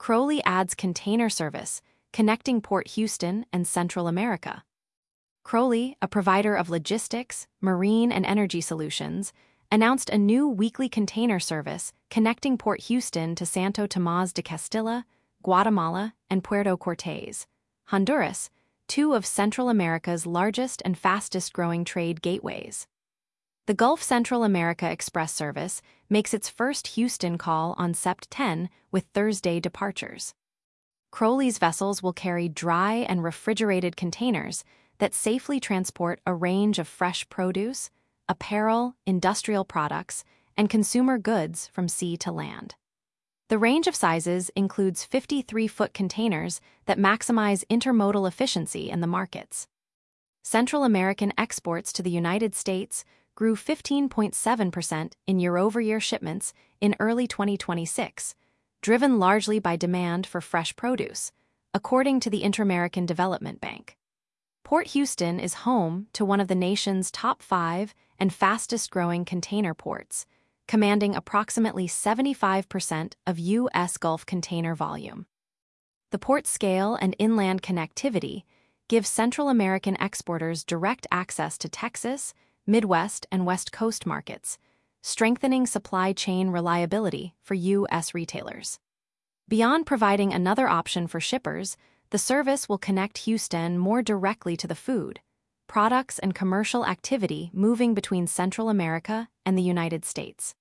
Crowley adds container service, connecting Port Houston and Central America. Crowley, a provider of logistics, marine, and energy solutions, announced a new weekly container service connecting Port Houston to Santo Tomás de Castilla, Guatemala, and Puerto Cortés, Honduras, two of Central America's largest and fastest-growing trade gateways. The Gulf Central America Express service makes its first Houston call on Sept 10 with Thursday departures. Crowley's vessels will carry dry and refrigerated containers that safely transport a range of fresh produce, apparel, industrial products, and consumer goods from sea to land. The range of sizes includes 53-foot containers that maximize intermodal efficiency in the markets. Central American exports to the United States grew 15.7% in year-over-year shipments in early 2026, driven largely by demand for fresh produce, according to the Inter-American Development Bank. Port Houston is home to one of the nation's top 5 and fastest-growing container ports, commanding approximately 75% of U.S. Gulf container volume. The port scale and inland connectivity give Central American exporters direct access to Texas, Midwest, and West Coast markets, strengthening supply chain reliability for U.S. retailers. Beyond providing another option for shippers, the service will connect Houston more directly to the food, products, and commercial activity moving between Central America and the United States.